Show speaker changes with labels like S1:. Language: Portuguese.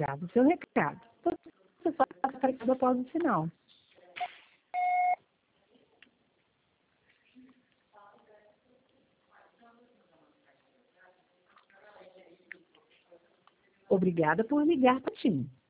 S1: Grava o seu recado. Você faz aparecido após o sinal. Obrigada por ligar para o TIM.